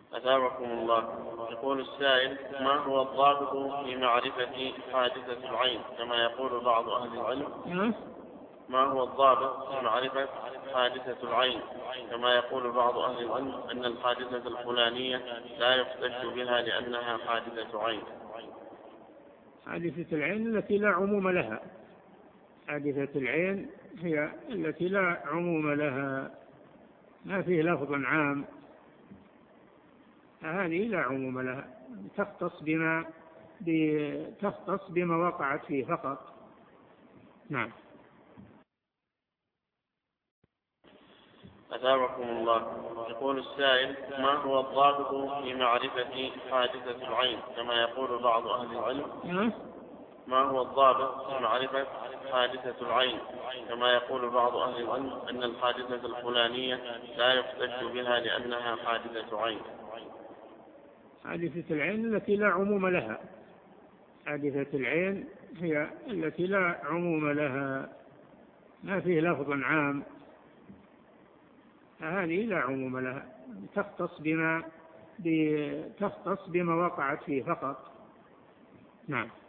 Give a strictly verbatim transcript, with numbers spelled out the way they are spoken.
أثابكم الله. يقول السائل: ما هو الضابط في معرفة حادثة العين كما يقول بعض أهل العلم؟ ما هو الضابط في معرفة حادثة العين كما يقول بعض أهل العلم أن الحادثة الفلانية لا يحتج بها لأنها حادثة عين؟ حادثة العين التي لا عموم لها. حادثة العين هي التي لا عموم لها، ما فيه لفظ عام، هذه لا عموم لها، تختص بما تختص بما وقعت فيه فقط. نعم. أثابكم الله. يقول السائل: ما هو الضابط في معرفة حادثة العين كما يقول بعض أهل العلم؟ ما هو الضابط في معرفة حادثة العين كما يقول بعض أهل العلم أن الحادثة الفلانية لا يحتج بها لأنها حادثة عين؟ حادثة العين التي لا عموم لها. حادثة العين هي التي لا عموم لها، ما فيه لفظ عام، هذه لا عموم لها، تختص بما تختص بما وقعت فيه فقط. نعم.